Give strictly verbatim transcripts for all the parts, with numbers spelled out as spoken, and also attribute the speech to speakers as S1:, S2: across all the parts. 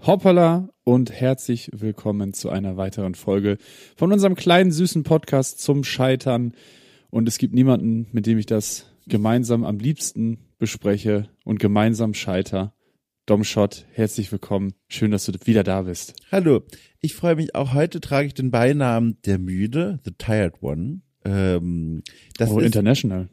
S1: Hoppala und herzlich willkommen zu einer weiteren Folge von unserem kleinen süßen Podcast zum Scheitern. Und es gibt niemanden, mit dem ich das gemeinsam am liebsten bespreche und gemeinsam scheiter. Dom Schott, herzlich willkommen. Schön, dass du wieder da bist.
S2: Hallo, ich freue mich auch. Heute trage ich den Beinamen der Müde, The Tired One. Ähm, das
S1: oh,
S2: ist,
S1: international.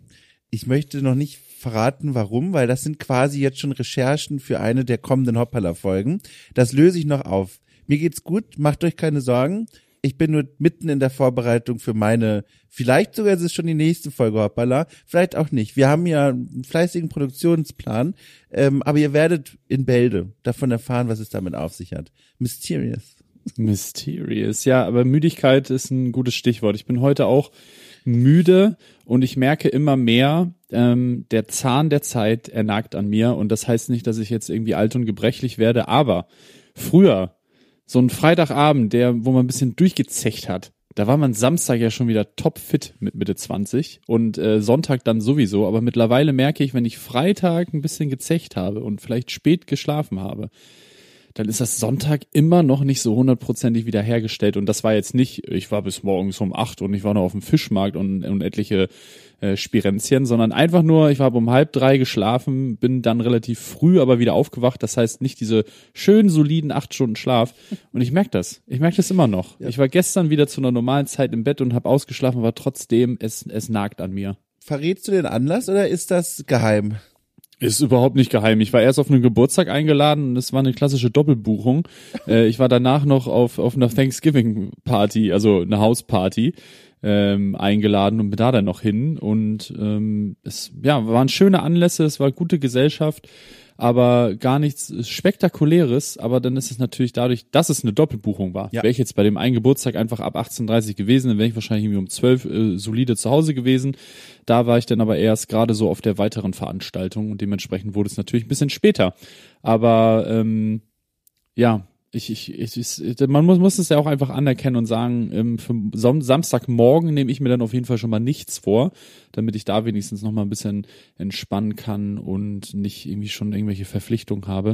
S2: Ich möchte noch nicht verraten, warum, weil das sind quasi jetzt schon Recherchen für eine der kommenden Hoppala-Folgen. Das löse ich noch auf. Mir geht's gut, macht euch keine Sorgen. Ich bin nur mitten in der Vorbereitung für meine, vielleicht sogar ist es schon die nächste Folge Hoppala, vielleicht auch nicht. Wir haben ja einen fleißigen Produktionsplan, ähm, aber ihr werdet in Bälde davon erfahren, was es damit auf sich hat. Mysterious.
S1: Mysterious, ja, aber Müdigkeit ist ein gutes Stichwort. Ich bin heute auch müde und ich merke immer mehr, ähm, der Zahn der Zeit, er nagt an mir und das heißt nicht, dass ich jetzt irgendwie alt und gebrechlich werde, aber früher, so ein Freitagabend, der, wo man ein bisschen durchgezecht hat, da war man Samstag ja schon wieder topfit mit Mitte zwanzig und äh, Sonntag dann sowieso, aber mittlerweile merke ich, wenn ich Freitag ein bisschen gezecht habe und vielleicht spät geschlafen habe, dann ist das Sonntag immer noch nicht so hundertprozentig wiederhergestellt. Und das war jetzt nicht, ich war bis morgens um acht und ich war noch auf dem Fischmarkt und, und etliche äh, Spirenzchen, sondern einfach nur, ich habe um halb drei geschlafen, bin dann relativ früh aber wieder aufgewacht. Das heißt nicht diese schönen, soliden acht Stunden Schlaf. Und ich merke das. Ich merke das immer noch. Ja. Ich war gestern wieder zu einer normalen Zeit im Bett und habe ausgeschlafen, aber trotzdem, es, es nagt an mir.
S2: Verrätst du den Anlass oder ist das geheim?
S1: Ist überhaupt nicht geheim. Ich war erst auf einen Geburtstag eingeladen und es war eine klassische Doppelbuchung. äh, ich war danach noch auf auf einer Thanksgiving-Party, also eine Hausparty, ähm, eingeladen und bin da dann noch hin. Und ähm, es ja waren schöne Anlässe, es war gute Gesellschaft, aber gar nichts Spektakuläres. Aber dann ist es natürlich dadurch, dass es eine Doppelbuchung war. Ja. Wäre ich jetzt bei dem einen Geburtstag einfach ab achtzehn Uhr dreißig gewesen, dann wäre ich wahrscheinlich irgendwie um zwölf äh, solide zu Hause gewesen. Da war ich dann aber erst gerade so auf der weiteren Veranstaltung und dementsprechend wurde es natürlich ein bisschen später. Aber ähm, ja, ich, ich, ich, ich man muss, muss es ja auch einfach anerkennen und sagen, ähm, für Samstagmorgen nehme ich mir dann auf jeden Fall schon mal nichts vor, damit ich da wenigstens noch mal ein bisschen entspannen kann und nicht irgendwie schon irgendwelche Verpflichtungen habe.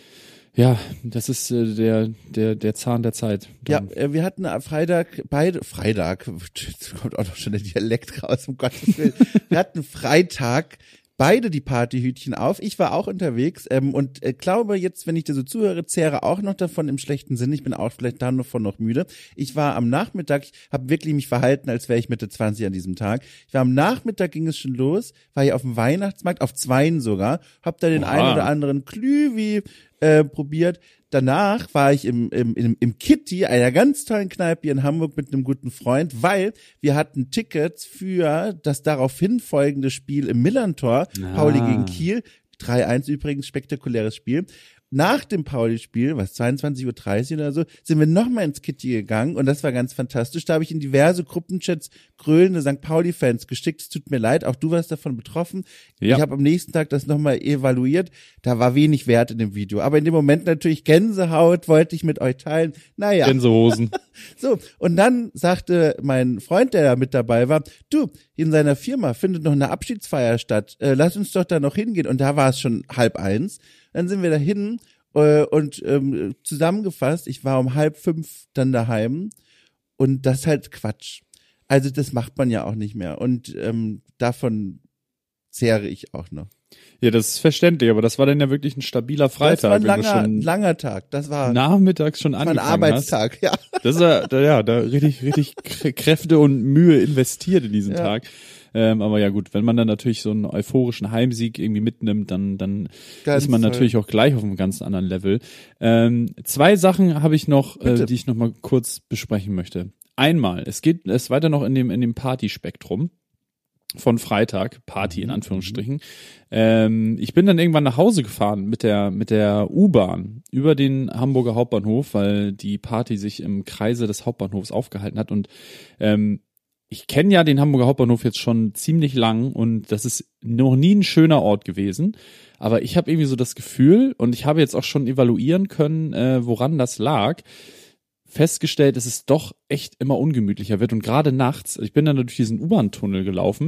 S1: Ja, das ist äh, der der der Zahn der Zeit.
S2: Ja, äh, wir hatten am Freitag beide Freitag, jetzt kommt auch noch schon der Dialekt raus, um Gottes Willen. Wir hatten Freitag beide die Partyhütchen auf. Ich war auch unterwegs ähm, und äh, glaube jetzt, wenn ich dir so zuhöre, zehre auch noch davon im schlechten Sinn. Ich bin auch vielleicht davon noch müde. Ich war am Nachmittag, ich habe wirklich mich verhalten, als wäre ich Mitte zwanzig an diesem Tag. Ich war am Nachmittag, ging es schon los, war hier auf dem Weihnachtsmarkt, auf Zweien sogar, hab da den
S1: Oha.
S2: einen oder anderen Klüwi äh, probiert. Danach war ich im, im, im, im Kitty, einer ganz tollen Kneipe hier in Hamburg mit einem guten Freund, weil wir hatten Tickets für das darauf hinfolgende Spiel im Millantor, ah. Pauli gegen Kiel, drei eins übrigens, spektakuläres Spiel. Nach dem Pauli-Spiel, was zweiundzwanzig Uhr dreißig oder so, sind wir nochmal ins Kitty gegangen und das war ganz fantastisch. Da habe ich in diverse Gruppenchats grölende Sankt Pauli-Fans geschickt. Es tut mir leid, auch du warst davon betroffen. Ja. Ich habe am nächsten Tag das nochmal evaluiert. Da war wenig Wert in dem Video. Aber in dem Moment natürlich Gänsehaut, wollte ich mit euch teilen. Naja.
S1: Gänsehosen.
S2: So, und dann sagte mein Freund, der da mit dabei war, du, in seiner Firma findet noch eine Abschiedsfeier statt. Äh, lass uns doch da noch hingehen. Und da war es schon halb eins. Dann sind wir dahin äh, und ähm, zusammengefasst, ich war um halb fünf dann daheim und das ist halt Quatsch. Also das macht man ja auch nicht mehr und ähm, davon zehre ich auch noch.
S1: Ja, das ist verständlich, aber das war dann ja wirklich ein stabiler Freitag.
S2: Das war ein langer,
S1: wenn du schon
S2: langer Tag. Das war
S1: nachmittags schon angefangen
S2: ein Arbeitstag,
S1: hast.
S2: ja.
S1: Das ist ja, da, ja, da richtig, richtig Kräfte und Mühe investiert in diesen
S2: ja.
S1: Tag. Ähm, aber ja gut, wenn man dann natürlich so einen euphorischen Heimsieg irgendwie mitnimmt, dann dann ganz ist man toll. Natürlich auch gleich auf einem ganz anderen Level. Ähm, zwei Sachen habe ich noch, äh, die ich noch mal kurz besprechen möchte. Einmal, es geht es weiter noch in dem in dem Partyspektrum von Freitag, Party in Anführungsstrichen. Ähm, ich bin dann irgendwann nach Hause gefahren mit der mit der U-Bahn über den Hamburger Hauptbahnhof, weil die Party sich im Kreise des Hauptbahnhofs aufgehalten hat und ähm, ich kenne ja den Hamburger Hauptbahnhof jetzt schon ziemlich lang und das ist noch nie ein schöner Ort gewesen. Aber ich habe irgendwie so das Gefühl und ich habe jetzt auch schon evaluieren können, äh, woran das lag, festgestellt, dass es doch echt immer ungemütlicher wird. Und gerade nachts, ich bin dann durch diesen U-Bahn-Tunnel gelaufen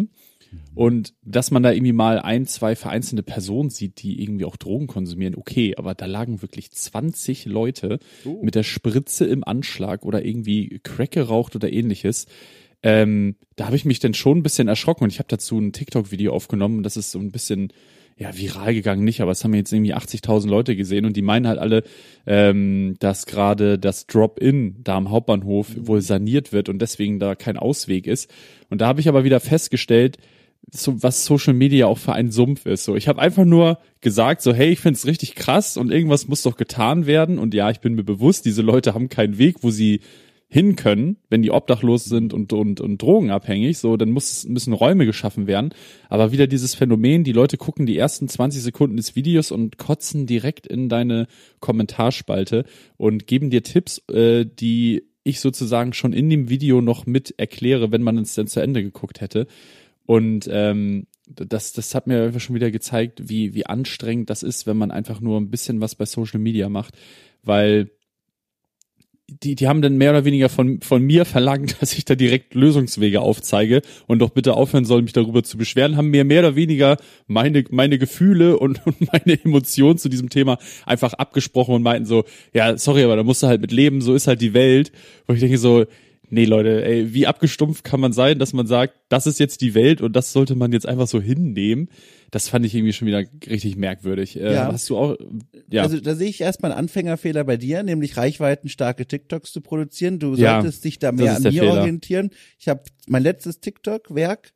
S1: Und dass man da irgendwie mal ein, zwei vereinzelte Personen sieht, die irgendwie auch Drogen konsumieren, okay, aber da lagen wirklich zwanzig Leute oh. mit der Spritze im Anschlag oder irgendwie Crack geraucht oder ähnliches. Ähm, da habe ich mich dann schon ein bisschen erschrocken und ich habe dazu ein TikTok-Video aufgenommen und das ist so ein bisschen ja viral gegangen nicht, aber es haben jetzt irgendwie achtzigtausend Leute gesehen und die meinen halt alle, ähm, dass gerade das Drop-In da am Hauptbahnhof mhm. wohl saniert wird und deswegen da kein Ausweg ist. Und da habe ich aber wieder festgestellt, so, was Social Media auch für ein Sumpf ist. So, ich habe einfach nur gesagt, so hey, ich find's richtig krass und irgendwas muss doch getan werden und ja, ich bin mir bewusst, diese Leute haben keinen Weg, wo sie hin können, wenn die obdachlos sind und und und drogenabhängig, so dann muss müssen Räume geschaffen werden, aber wieder dieses Phänomen, die Leute gucken die ersten zwanzig Sekunden des Videos und kotzen direkt in deine Kommentarspalte und geben dir Tipps, äh, die ich sozusagen schon in dem Video noch mit erkläre, wenn man es dann zu Ende geguckt hätte. Und ähm, das das hat mir einfach schon wieder gezeigt, wie wie anstrengend das ist, wenn man einfach nur ein bisschen was bei Social Media macht, weil die, die haben dann mehr oder weniger von, von mir verlangt, dass ich da direkt Lösungswege aufzeige und doch bitte aufhören soll, mich darüber zu beschweren, haben mir mehr oder weniger meine, meine Gefühle und, und meine Emotionen zu diesem Thema einfach abgesprochen und meinten so, ja, sorry, aber da musst du halt mit leben, so ist halt die Welt. Wo ich denke so, nee, Leute, ey, wie abgestumpft kann man sein, dass man sagt, das ist jetzt die Welt und das sollte man jetzt einfach so hinnehmen? Das fand ich irgendwie schon wieder richtig merkwürdig. Äh,
S2: ja.
S1: Hast du auch, ja.
S2: Also da sehe ich erstmal einen Anfängerfehler bei dir, nämlich reichweitenstarke TikToks zu produzieren. Du solltest ja, dich da mehr an mir Fehler. orientieren. Ich habe mein letztes TikTok-Werk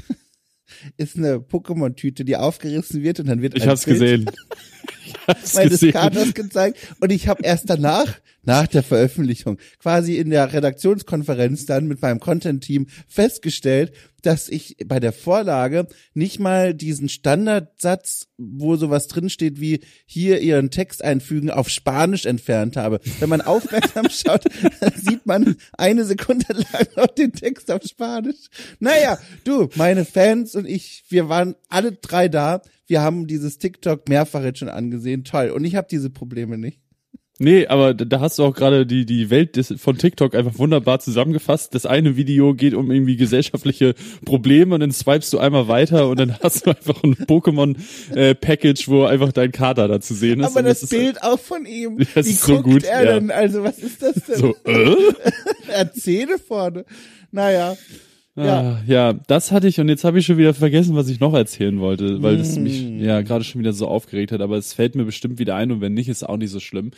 S2: ist eine Pokémon-Tüte, die aufgerissen wird und dann wird
S1: ich hab's Bild gesehen. Ich hab's
S2: meines
S1: gesehen.
S2: Katers gezeigt und ich habe erst danach, nach der Veröffentlichung, quasi in der Redaktionskonferenz dann mit meinem Content-Team festgestellt, dass ich bei der Vorlage nicht mal diesen Standardsatz, wo sowas drinsteht wie hier Ihren Text einfügen, auf Spanisch entfernt habe. Wenn man aufmerksam schaut, dann sieht man eine Sekunde lang noch den Text auf Spanisch. Naja, du, meine Fans und ich, wir waren alle drei da. Wir haben dieses TikTok mehrfach jetzt schon angesehen. Toll. Und ich habe diese Probleme nicht.
S1: Nee, aber da hast du auch gerade die die Welt des, von TikTok einfach wunderbar zusammengefasst. Das eine Video geht um irgendwie gesellschaftliche Probleme und dann swipest du einmal weiter und dann hast du einfach ein Pokémon-Package, äh, wo einfach dein Kater da zu sehen ist.
S2: Aber das,
S1: das
S2: Bild
S1: ist,
S2: auch von ihm.
S1: Das
S2: Wie
S1: ist so
S2: guckt
S1: gut,
S2: er
S1: ja.
S2: denn? Also was ist das denn?
S1: So, äh?
S2: Er hat Zähne vorne. Naja. Ja.
S1: Ah, ja, das hatte ich und jetzt habe ich schon wieder vergessen, was ich noch erzählen wollte, weil das mich ja gerade schon wieder so aufgeregt hat, aber es fällt mir bestimmt wieder ein und wenn nicht, ist auch nicht so schlimm.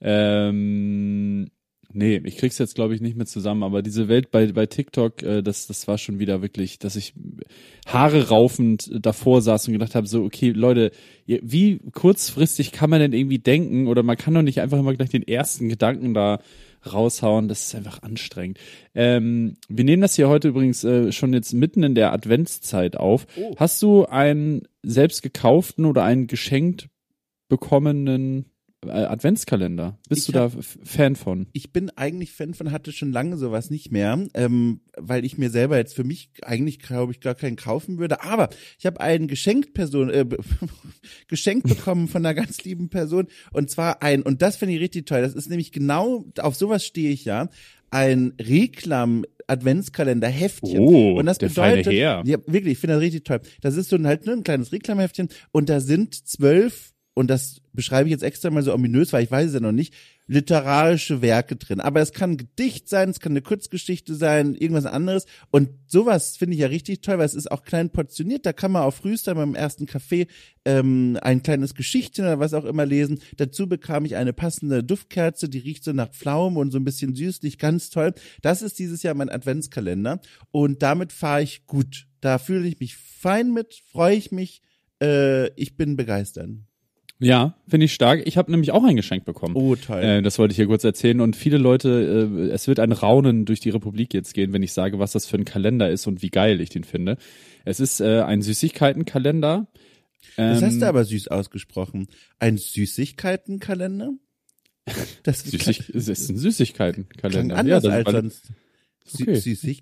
S1: Ähm, nee, ich krieg's jetzt glaube ich nicht mehr zusammen, aber diese Welt bei bei TikTok, äh, das das war schon wieder wirklich, dass ich Haare raufend davor saß und gedacht habe, so okay, Leute, wie kurzfristig kann man denn irgendwie denken oder man kann doch nicht einfach immer gleich den ersten Gedanken da raushauen, das ist einfach anstrengend. Ähm, wir nehmen das hier heute übrigens äh, schon jetzt mitten in der Adventszeit auf. Oh. Hast du einen selbst gekauften oder einen geschenkt bekommenen äh, Adventskalender? Bist ich du hab, da F- Fan von?
S2: Ich bin eigentlich Fan von, hatte schon lange sowas nicht mehr, ähm, weil ich mir selber jetzt für mich eigentlich, glaube ich, gar keinen kaufen würde. Aber ich habe einen geschenkt Person, äh, geschenkt bekommen von einer ganz lieben Person und zwar ein, und das finde ich richtig toll, das ist nämlich genau, auf sowas stehe ich ja, ein Reklam Adventskalender-Heftchen.
S1: Oh,
S2: und das
S1: der
S2: bedeutet,
S1: feine Herr.
S2: Ja, wirklich, ich finde das richtig toll. Das ist so ein, halt nur ein kleines Reklamheftchen und da sind zwölf, und das beschreibe ich jetzt extra mal so ominös, weil ich weiß es ja noch nicht, literarische Werke drin. Aber es kann ein Gedicht sein, es kann eine Kurzgeschichte sein, irgendwas anderes. Und sowas finde ich ja richtig toll, weil es ist auch klein portioniert. Da kann man auch frühst dann beim ersten Kaffee ähm, ein kleines Geschichtchen oder was auch immer lesen. Dazu bekam ich eine passende Duftkerze, die riecht so nach Pflaumen und so ein bisschen süßlich, ganz toll. Das ist dieses Jahr mein Adventskalender und damit fahre ich gut. Da fühle ich mich fein mit, freue ich mich, äh, ich bin begeistert.
S1: Ja, finde ich stark. Ich habe nämlich auch ein Geschenk bekommen.
S2: Oh, toll.
S1: Äh, das wollte ich hier kurz erzählen. Und viele Leute, äh, es wird ein Raunen durch die Republik jetzt gehen, wenn ich sage, was das für ein Kalender ist und wie geil ich den finde. Es ist äh, ein Süßigkeitenkalender. Ähm,
S2: das hast du aber süß ausgesprochen. Ein Süßigkeitenkalender?
S1: Das Süßig, es ist ein Süßigkeitenkalender.
S2: Klang anders
S1: ja,
S2: als
S1: war,
S2: sonst.
S1: Okay.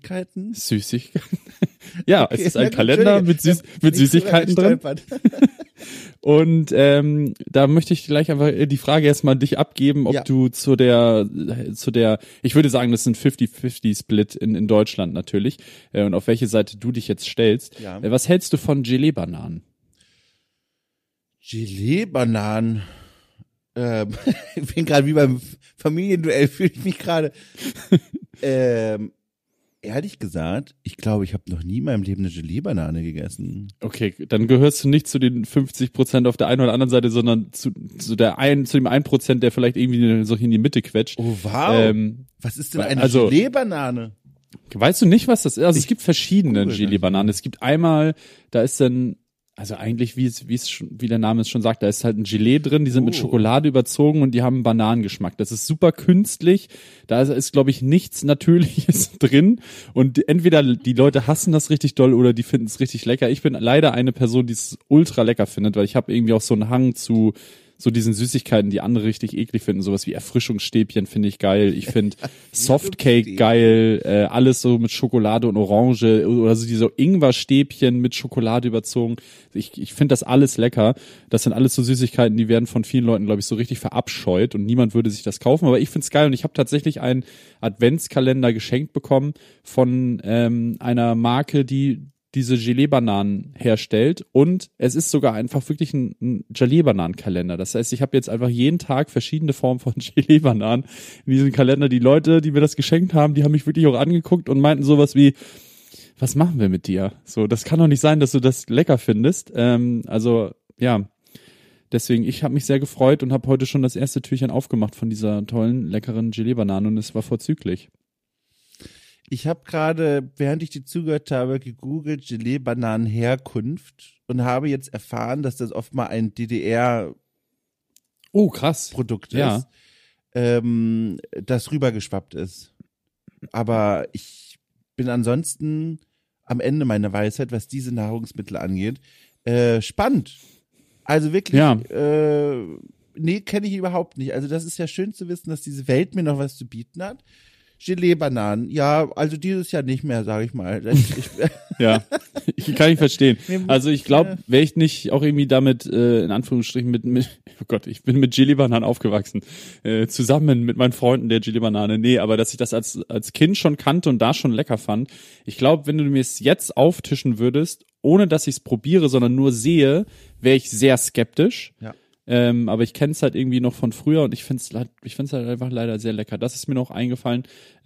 S2: Süßigkeiten?
S1: Süßigkeiten. Ja, okay, es ist ein Kalender mit, Süß, mit Süßigkeiten drin. Und ähm, da möchte ich gleich einfach die Frage erstmal an dich abgeben, ob
S2: Ja.
S1: du zu der, zu der, ich würde sagen, das ist ein fünfzig fünfzig Split in, in Deutschland natürlich, äh, und auf welche Seite du dich jetzt stellst.
S2: Ja.
S1: Äh, was hältst du von Gelee-Bananen?
S2: Gelee-Bananen. Ähm, ich bin gerade wie beim Familienduell, fühle ich mich gerade. ähm, ehrlich gesagt, ich glaube, ich habe noch nie in meinem Leben eine Gelee-Banane gegessen.
S1: Okay, dann gehörst du nicht zu den fünfzig Prozent auf der einen oder anderen Seite, sondern zu, zu der ein, zu dem ein Prozent, der vielleicht irgendwie so in die Mitte quetscht.
S2: Oh, wow.
S1: Ähm,
S2: Was ist denn eine
S1: also-
S2: Gelee-Banane?
S1: Weißt du nicht, was das ist? Also es gibt verschiedene
S2: google
S1: Gelee-Bananen. Es gibt einmal, da ist dann, also eigentlich, wie es, wie es schon, wie der Name es schon sagt, da ist halt ein Gelee drin, die sind mit
S2: Oh.
S1: Schokolade überzogen und die haben einen Bananengeschmack. Das ist super künstlich. Da ist, ist glaube ich, nichts Natürliches drin. Und entweder die Leute hassen das richtig doll oder die finden es richtig lecker. Ich bin leider eine Person, die es ultra lecker findet, weil ich habe irgendwie auch so einen Hang zu so diesen Süßigkeiten, die andere richtig eklig finden. Sowas wie Erfrischungsstäbchen finde ich geil. Ich finde Softcake geil. Äh, alles so mit Schokolade und Orange oder so diese Ingwerstäbchen mit Schokolade überzogen. Ich, ich finde das alles lecker. Das sind alles so Süßigkeiten, die werden von vielen Leuten, glaube ich, so richtig verabscheut und niemand würde sich das kaufen. Aber ich finde es geil und ich habe tatsächlich einen Adventskalender geschenkt bekommen von ähm, einer Marke, die diese Gelee-Bananen herstellt und es ist sogar einfach wirklich ein, ein Gelee-Bananen-Kalender. Das heißt, ich habe jetzt einfach jeden Tag verschiedene Formen von Gelee-Bananen in diesem Kalender. Die Leute, die mir das geschenkt haben, die haben mich wirklich auch angeguckt und meinten sowas wie, was machen wir mit dir? So, das kann doch nicht sein, dass du das lecker findest. Ähm, also, ja, deswegen, ich habe mich sehr gefreut und habe heute schon das erste Türchen aufgemacht von dieser tollen, leckeren Gelee-Bananen und es war vorzüglich.
S2: Ich habe gerade, während ich dir zugehört habe, gegoogelt Gelee-Bananen-Herkunft und habe jetzt erfahren, dass das oft mal ein D D R-Produkt
S1: Oh, krass. Ja.
S2: ist, ähm, das rübergeschwappt ist. Aber ich bin ansonsten am Ende meiner Weisheit, was diese Nahrungsmittel angeht. Äh, spannend. Also wirklich,
S1: Ja.
S2: äh, nee, kenne ich überhaupt nicht. Also das ist ja schön zu wissen, dass diese Welt mir noch was zu bieten hat. Gelee-Bananen, ja, also dieses Jahr nicht mehr, sage ich mal. Ich, ich,
S1: Ja, ich kann ich verstehen. Also ich glaube, wäre ich nicht auch irgendwie damit, äh, in Anführungsstrichen, mit, mit, oh Gott, ich bin mit Gelee-Bananen aufgewachsen, äh, zusammen mit meinen Freunden der Gelee-Banane. Nee, aber dass ich das als als Kind schon kannte und da schon lecker fand. Ich glaube, wenn du mir es jetzt auftischen würdest, ohne dass ich es probiere, sondern nur sehe, wäre ich sehr skeptisch.
S2: ja.
S1: Ähm, aber ich kenne es halt irgendwie noch von früher und ich finde es ich find's halt einfach leider sehr lecker. Das ist mir noch eingefallen,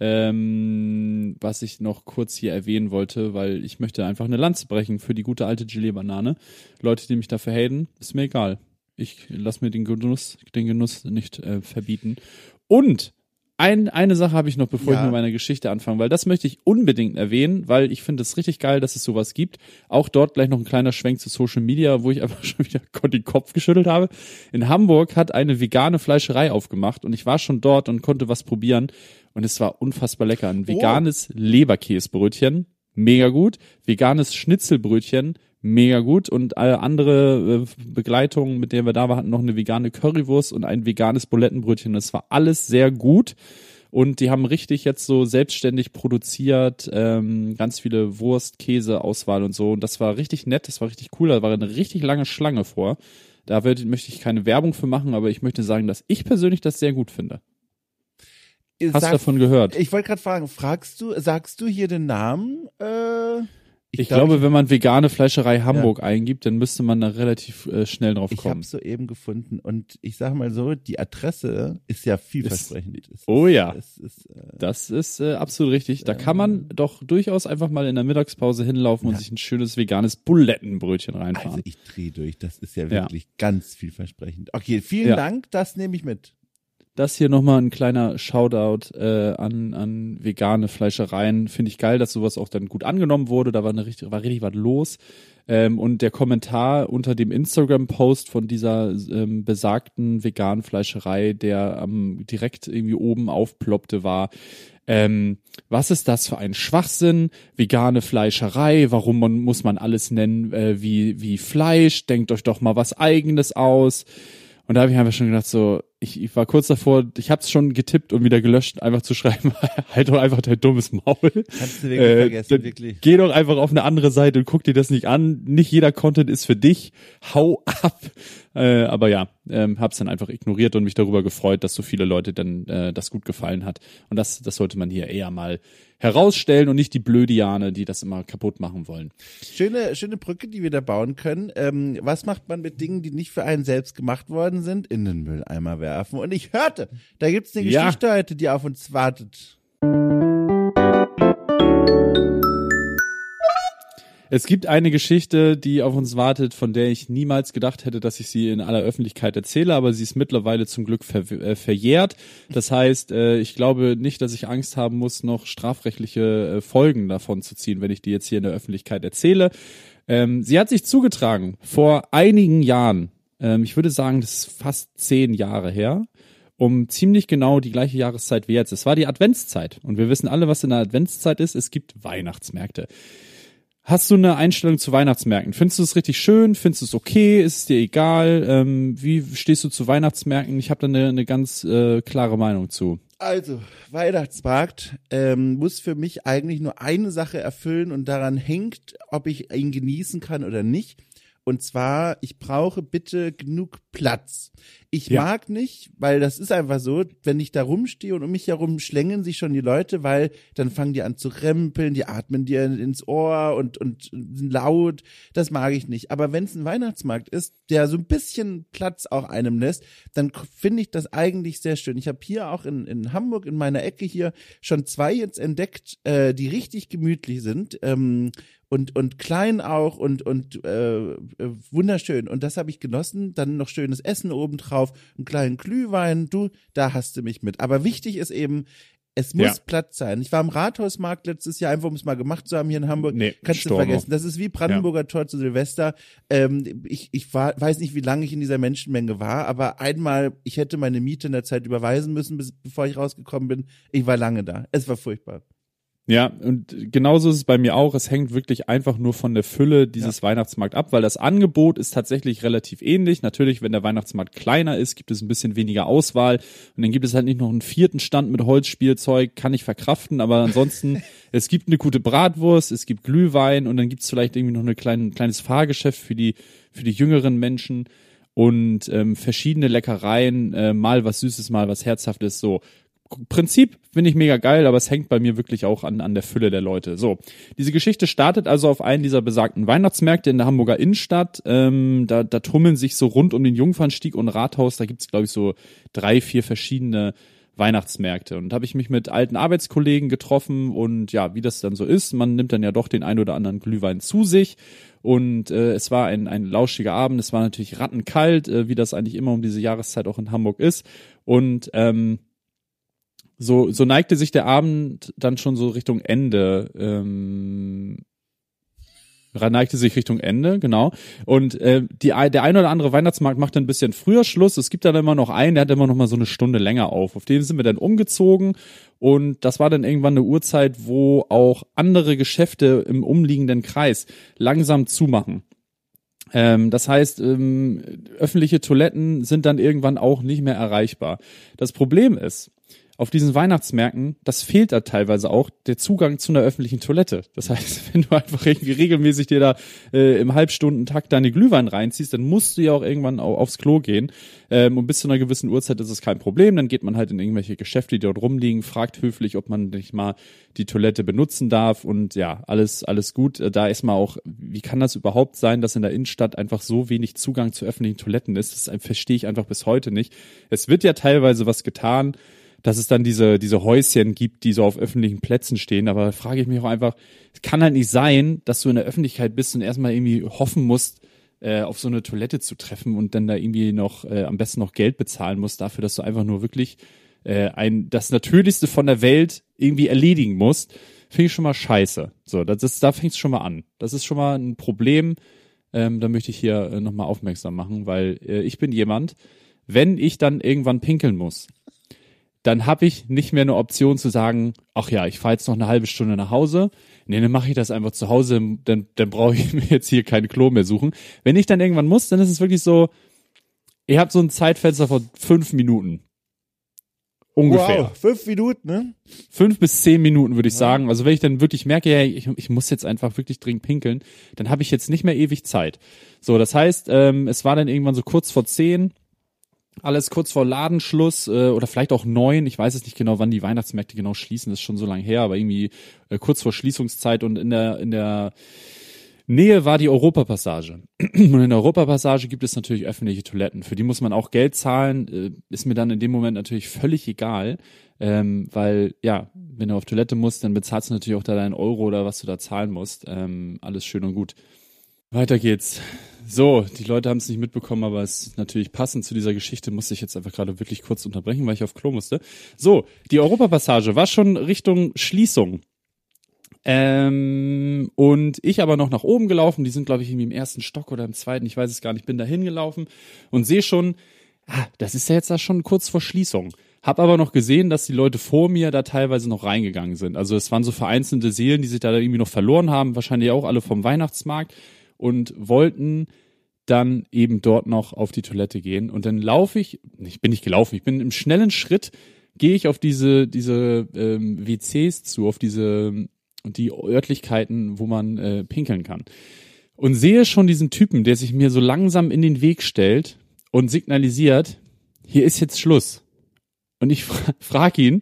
S1: ähm, was ich noch kurz hier erwähnen wollte, weil ich möchte einfach eine Lanze brechen für die gute alte Gelee-Banane. Leute, die mich dafür haten, ist mir egal. Ich lass mir den Genuss, den Genuss nicht äh, verbieten. Und ein, eine Sache habe ich noch, bevor
S2: Ja.
S1: ich mit meiner Geschichte anfange, weil das möchte ich unbedingt erwähnen, weil ich finde es richtig geil, dass es sowas gibt. Auch dort gleich noch ein kleiner Schwenk zu Social Media, wo ich einfach schon wieder den Kopf geschüttelt habe. In Hamburg hat eine vegane Fleischerei aufgemacht und ich war schon dort und konnte was probieren und es war unfassbar lecker. Ein veganes Leberkäsebrötchen, mega gut. Veganes Schnitzelbrötchen, mega gut. Und alle andere äh, Begleitungen, mit der wir da waren, hatten noch eine vegane Currywurst und ein veganes Bulettenbrötchen. Das war alles sehr gut. Und die haben richtig jetzt so selbstständig produziert, ähm, ganz viele Wurst, Käse, Auswahl und so. Und das war richtig nett, das war richtig cool. Da war eine richtig lange Schlange vor. Da wird, möchte ich keine Werbung für machen, aber ich möchte sagen, dass ich persönlich das sehr gut finde. Hast
S2: Sag,
S1: du davon gehört?
S2: Ich wollte gerade fragen, fragst du, sagst du hier den Namen? Äh,
S1: Ich, ich
S2: glaub,
S1: glaube, wenn man vegane Fleischerei Hamburg ja. eingibt, dann müsste man da relativ äh, schnell drauf
S2: ich
S1: kommen.
S2: Ich habe soeben gefunden und ich sage mal so, die Adresse ist ja vielversprechend.
S1: Ist,
S2: ist,
S1: oh ja,
S2: ist, ist, äh,
S1: das ist äh, absolut richtig. Da kann man doch durchaus einfach mal in der Mittagspause hinlaufen ja. und sich ein schönes veganes Bulettenbrötchen reinfahren.
S2: Also ich drehe durch, das ist ja wirklich ja. ganz vielversprechend. Okay, vielen ja. Dank, das nehme ich mit.
S1: Das hier nochmal ein kleiner Shoutout äh, an an vegane Fleischereien. Finde ich geil, dass sowas auch dann gut angenommen wurde. Da war eine richtig, war richtig was los. Ähm, und der Kommentar unter dem Instagram-Post von dieser ähm, besagten veganen Fleischerei, der ähm, direkt irgendwie oben aufploppte, war: Ähm, was ist das für ein Schwachsinn? Vegane Fleischerei, warum man, muss man alles nennen äh, wie wie Fleisch? Denkt euch doch mal was Eigenes aus. Und da habe ich einfach schon gedacht so, ich, ich war kurz davor, ich hab's schon getippt und wieder gelöscht, einfach zu schreiben, halt doch einfach dein dummes Maul.
S2: Kannst du wirklich
S1: äh,
S2: vergessen, wirklich.
S1: Geh doch einfach auf eine andere Seite und guck dir das nicht an. Nicht jeder Content ist für dich. Hau ab. Äh, aber ja, ähm, hab's dann einfach ignoriert und mich darüber gefreut, dass so viele Leute dann äh, das gut gefallen hat. Und das, das sollte man hier eher mal herausstellen und nicht die Blödiane, die das immer kaputt machen wollen.
S2: Schöne, schöne Brücke, die wir da bauen können. Ähm, was macht man mit Dingen, die nicht für einen selbst gemacht worden sind? In den Mülleimer werfen. Und ich hörte, da gibt's eine
S1: Ja.
S2: Geschichte heute, die auf uns wartet.
S1: Es gibt eine Geschichte, die auf uns wartet, von der ich niemals gedacht hätte, dass ich sie in aller Öffentlichkeit erzähle, aber sie ist mittlerweile zum Glück ver äh, verjährt. Das heißt, äh, ich glaube nicht, dass ich Angst haben muss, noch strafrechtliche äh, Folgen davon zu ziehen, wenn ich die jetzt hier in der Öffentlichkeit erzähle. Ähm, sie hat sich zugetragen vor einigen Jahren. Ähm, ich würde sagen, das ist fast zehn Jahre her. Um ziemlich genau die gleiche Jahreszeit wie jetzt. Es war die Adventszeit. Und wir wissen alle, was in der Adventszeit ist. Es gibt Weihnachtsmärkte. Hast du eine Einstellung zu Weihnachtsmärkten? Findest du es richtig schön? Findest du es okay? Ist es dir egal? Ähm, wie stehst du zu Weihnachtsmärkten? Ich habe da eine, eine ganz äh, klare Meinung zu.
S2: Also, Weihnachtsmarkt ähm, muss für mich eigentlich nur eine Sache erfüllen und daran hängt, ob ich ihn genießen kann oder nicht. Und zwar, ich brauche bitte genug Platz. Ich
S1: Ja.
S2: mag nicht, weil das ist einfach so, wenn ich da rumstehe und um mich herum schlängeln sich schon die Leute, weil dann fangen die an zu rempeln, die atmen dir ins Ohr und, und sind laut. Das mag ich nicht. Aber wenn es ein Weihnachtsmarkt ist, der so ein bisschen Platz auch einem lässt, dann k- finde ich das eigentlich sehr schön. Ich habe hier auch in, in Hamburg, in meiner Ecke hier, schon zwei jetzt entdeckt, äh, die richtig gemütlich sind. Ähm, und und klein auch und und äh, äh, wunderschön und das habe ich genossen, dann noch schönes Essen obendrauf, einen kleinen Glühwein, du, da hast du mich mit. Aber wichtig ist eben, es muss
S1: Ja.
S2: Platz sein. Ich war am Rathausmarkt letztes Jahr, einfach um es mal gemacht zu haben hier in Hamburg.
S1: Nee,
S2: Kannst du
S1: Storno.
S2: vergessen. Das ist wie Brandenburger Tor zu Silvester. Ähm, ich ich war, weiß nicht, wie lange ich in dieser Menschenmenge war, aber einmal, ich hätte meine Miete in der Zeit überweisen müssen, bis, bevor ich rausgekommen bin. Ich war lange da. Es war furchtbar.
S1: Ja, und genauso ist es bei mir auch. Es hängt wirklich einfach nur von der Fülle dieses Weihnachtsmarkt ab, weil das Angebot ist tatsächlich relativ ähnlich. Natürlich, wenn der Weihnachtsmarkt kleiner ist, gibt es ein bisschen weniger Auswahl. Und dann gibt es halt nicht noch einen vierten Stand mit Holzspielzeug, kann ich verkraften. Aber ansonsten, es gibt eine gute Bratwurst, es gibt Glühwein und dann gibt es vielleicht irgendwie noch ein klein, kleines Fahrgeschäft für die, für die jüngeren Menschen und ähm, verschiedene Leckereien, äh, mal was Süßes, mal was Herzhaftes, so. Prinzip finde ich mega geil, aber es hängt bei mir wirklich auch an, an der Fülle der Leute. So, diese Geschichte startet also auf einen dieser besagten Weihnachtsmärkte in der Hamburger Innenstadt. Ähm, da, da tummeln sich so rund um den Jungfernstieg und Rathaus, da gibt's glaube ich so drei, vier verschiedene Weihnachtsmärkte. Und da habe ich mich mit alten Arbeitskollegen getroffen und ja, wie das dann so ist, man nimmt dann ja doch den ein oder anderen Glühwein zu sich. Und äh, es war ein, ein lauschiger Abend, es war natürlich rattenkalt, äh, wie das eigentlich immer um diese Jahreszeit auch in Hamburg ist. Und ähm, So, so neigte sich der Abend dann schon so Richtung Ende, ähm, neigte sich Richtung Ende, genau. Und äh, die, der ein oder andere Weihnachtsmarkt macht dann ein bisschen früher Schluss. Es gibt dann immer noch einen, der hat immer noch mal so eine Stunde länger auf. Auf den sind wir dann umgezogen und das war dann irgendwann eine Uhrzeit, wo auch andere Geschäfte im umliegenden Kreis langsam zumachen. Ähm, das heißt, ähm, öffentliche Toiletten sind dann irgendwann auch nicht mehr erreichbar. Das Problem ist, auf diesen Weihnachtsmärkten, das fehlt da teilweise auch, der Zugang zu einer öffentlichen Toilette. Das heißt, wenn du einfach irgendwie regelmäßig dir da äh, im Halbstundentakt deine Glühwein reinziehst, dann musst du ja auch irgendwann au- aufs Klo gehen. Ähm, und bis zu einer gewissen Uhrzeit ist es kein Problem. Dann geht man halt in irgendwelche Geschäfte, die dort rumliegen, fragt höflich, ob man nicht mal die Toilette benutzen darf. Und ja, alles alles gut. Äh, Da ist mal auch, wie kann das überhaupt sein, dass in der Innenstadt einfach so wenig Zugang zu öffentlichen Toiletten ist? Das verstehe ich einfach bis heute nicht. Es wird ja teilweise was getan, dass es dann diese diese Häuschen gibt, die so auf öffentlichen Plätzen stehen. Aber da frage ich mich auch einfach, es kann halt nicht sein, dass du in der Öffentlichkeit bist und erstmal irgendwie hoffen musst, äh, auf so eine Toilette zu treffen und dann da irgendwie noch äh, am besten noch Geld bezahlen musst dafür, dass du einfach nur wirklich äh, ein das Natürlichste von der Welt irgendwie erledigen musst. Finde ich schon mal scheiße. So, das ist, da fängt es schon mal an. Das ist schon mal ein Problem. Ähm, da möchte ich hier äh, nochmal aufmerksam machen, weil äh, ich bin jemand, wenn ich dann irgendwann pinkeln muss, dann habe ich nicht mehr eine Option zu sagen, ach ja, ich fahre jetzt noch eine halbe Stunde nach Hause. Nee, dann mache ich das einfach zu Hause, dann, dann brauche ich mir jetzt hier kein Klo mehr suchen. Wenn ich dann irgendwann muss, dann ist es wirklich so, Ihr habt so ein Zeitfenster von fünf Minuten. Ungefähr.
S2: Wow, fünf Minuten, ne?
S1: Fünf bis zehn Minuten, würde ich ja. sagen. Also wenn ich dann wirklich merke, ja, ich, ich muss jetzt einfach wirklich dringend pinkeln, dann habe ich jetzt nicht mehr ewig Zeit. So, das heißt, ähm, es war dann irgendwann so kurz vor zehn, alles kurz vor Ladenschluss äh, oder vielleicht auch neun. Ich weiß es nicht genau, wann die Weihnachtsmärkte genau schließen, das ist schon so lange her, aber irgendwie äh, kurz vor Schließungszeit und in der in der Nähe war die Europapassage. Und in der Europapassage gibt es natürlich öffentliche Toiletten. Für die muss man auch Geld zahlen. Ist mir dann in dem Moment natürlich völlig egal. Ähm, weil, ja, wenn du auf Toilette musst, dann bezahlst du natürlich auch da deinen Euro oder was du da zahlen musst. Ähm, alles schön und gut. Weiter geht's. So, die Leute haben es nicht mitbekommen, aber es ist natürlich passend zu dieser Geschichte, musste ich jetzt einfach gerade wirklich kurz unterbrechen, weil ich auf Klo musste. So, die Europapassage war schon Richtung Schließung. Ähm, und ich aber noch nach oben gelaufen, die sind glaube ich irgendwie im ersten Stock oder im zweiten, ich weiß es gar nicht, bin da hingelaufen und sehe schon, ah, das ist ja jetzt da schon kurz vor Schließung. Hab aber noch gesehen, dass die Leute vor mir da teilweise noch reingegangen sind. Also es waren so vereinzelte Seelen, die sich da irgendwie noch verloren haben, wahrscheinlich auch alle vom Weihnachtsmarkt und wollten dann eben dort noch auf die Toilette gehen. Und dann laufe ich, ich bin nicht gelaufen, ich bin im schnellen Schritt, gehe ich auf diese diese ähm, W Cs zu, auf diese und die Örtlichkeiten, wo man äh, pinkeln kann. Und sehe schon diesen Typen, der sich mir so langsam in den Weg stellt und signalisiert, hier ist jetzt Schluss. Und ich fra- frage ihn,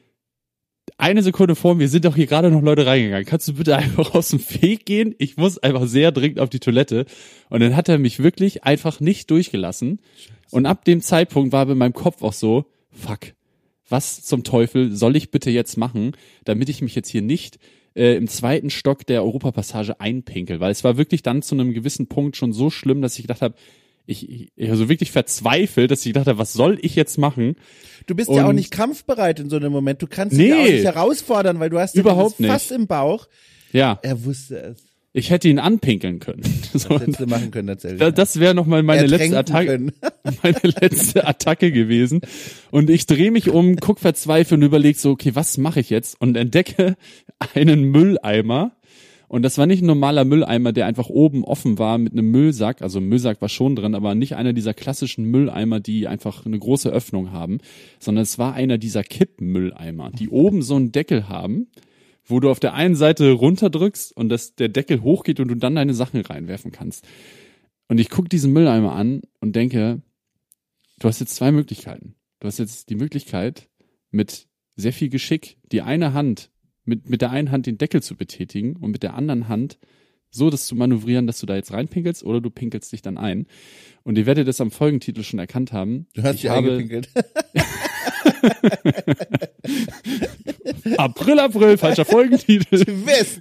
S1: eine Sekunde vor mir sind doch hier gerade noch Leute reingegangen. Kannst du bitte einfach aus dem Weg gehen? Ich muss einfach sehr dringend auf die Toilette. Und dann hat er mich wirklich einfach nicht durchgelassen. Und ab dem Zeitpunkt war in meinem Kopf auch so, fuck, was zum Teufel soll ich bitte jetzt machen, damit ich mich jetzt hier nicht Äh, im zweiten Stock der Europapassage einpinkel, weil es war wirklich dann zu einem gewissen Punkt schon so schlimm, dass ich gedacht habe, ich, ich also wirklich verzweifelt, dass ich gedacht habe, was soll ich jetzt machen?
S2: Du bist
S1: Und
S2: ja auch nicht kampfbereit in so einem Moment. Du kannst
S1: nee,
S2: dich ja auch nicht herausfordern, weil du hast
S1: überhaupt
S2: ja fast im Bauch.
S1: Ja.
S2: Er wusste es.
S1: Ich hätte ihn anpinkeln können.
S2: Das hättest du machen können tatsächlich.
S1: Das, das wäre nochmal meine letzte Attacke, meine letzte Attacke gewesen. Und ich drehe mich um, guck verzweifelt und überlege so, okay, was mache ich jetzt? Und entdecke einen Mülleimer. Und das war nicht ein normaler Mülleimer, der einfach oben offen war mit einem Müllsack. Also ein Müllsack war schon drin, aber nicht einer dieser klassischen Mülleimer, die einfach eine große Öffnung haben, sondern es war einer dieser Kippmülleimer, die oben so einen Deckel haben, wo du auf der einen Seite runterdrückst und das, der Deckel hochgeht und du dann deine Sachen reinwerfen kannst. Und ich gucke diesen Mülleimer an und denke, du hast jetzt zwei Möglichkeiten. Du hast jetzt die Möglichkeit, mit sehr viel Geschick die eine Hand, mit, mit der einen Hand den Deckel zu betätigen und mit der anderen Hand so das zu manövrieren, dass du da jetzt reinpinkelst oder du pinkelst dich dann ein. Und ihr werdet es am Folgentitel schon erkannt haben.
S2: Du hast
S1: ich
S2: dich
S1: habe
S2: eingepinkelt.
S1: April, April, falscher Folgentitel.
S2: Twist.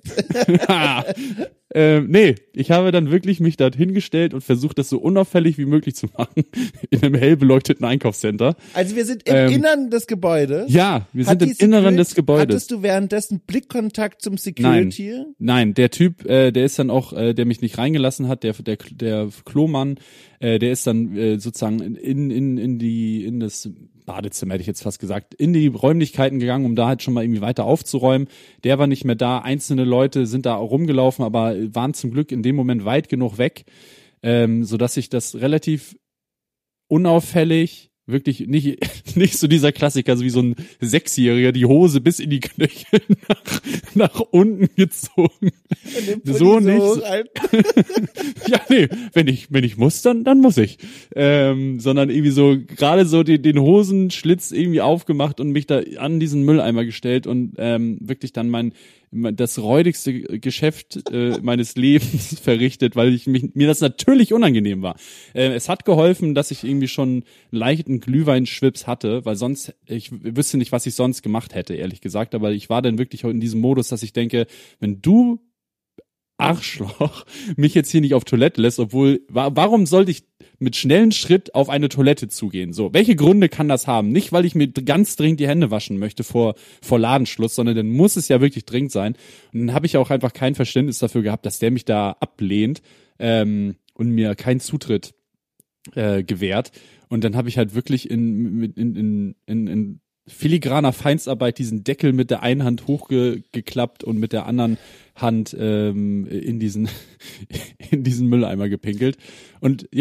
S1: ähm, nee, ich habe dann wirklich mich dort hingestellt und versucht, das so unauffällig wie möglich zu machen in einem hell beleuchteten Einkaufscenter.
S2: Also wir sind im
S1: ähm,
S2: Innern des Gebäudes.
S1: Ja, wir
S2: Hat
S1: sind im Inneren des Gebäudes.
S2: Hattest du währenddessen Blickkontakt zum Security?
S1: Nein, nein, der Typ, äh, der ist dann auch, äh, der mich nicht reingelassen hat, der der der Klomann, äh, der ist dann äh, sozusagen in in in die in das Badezimmer, hätte ich jetzt fast gesagt, in die Räumlichkeiten gegangen, um da halt schon mal irgendwie weiter aufzuräumen. Der war nicht mehr da. Einzelne Leute sind da rumgelaufen, aber waren zum Glück in dem Moment weit genug weg, ähm, sodass ich das relativ unauffällig, wirklich nicht nicht so dieser Klassiker, so wie so ein Sechsjähriger, die Hose bis in die Knöchel nach, nach unten gezogen. So nicht. So, ja, nee, wenn ich wenn ich muss, dann dann muss ich. Ähm, sondern irgendwie so gerade so den, den Hosenschlitz irgendwie aufgemacht und mich da an diesen Mülleimer gestellt und ähm, wirklich dann mein das räudigste Geschäft äh, meines Lebens verrichtet, weil ich mich, mir das natürlich unangenehm war. Äh, es hat geholfen, dass ich irgendwie schon einen leichten Glühweinschwips hatte, weil sonst, ich wüsste nicht, was ich sonst gemacht hätte, ehrlich gesagt, aber ich war dann wirklich in diesem Modus, dass ich denke, wenn du Arschloch mich jetzt hier nicht auf Toilette lässt, obwohl, wa- warum sollte ich mit schnellen Schritt auf eine Toilette zugehen? So, welche Gründe kann das haben? Nicht, weil ich mir ganz dringend die Hände waschen möchte vor vor Ladenschluss, sondern dann muss es ja wirklich dringend sein. Und dann habe ich auch einfach kein Verständnis dafür gehabt, dass der mich da ablehnt ähm, und mir keinen Zutritt äh, gewährt. Und dann habe ich halt wirklich in in in in, in filigraner Feinstarbeit diesen Deckel mit der einen Hand hochgeklappt und mit der anderen Hand ähm, in diesen in diesen Mülleimer gepinkelt. Und ja,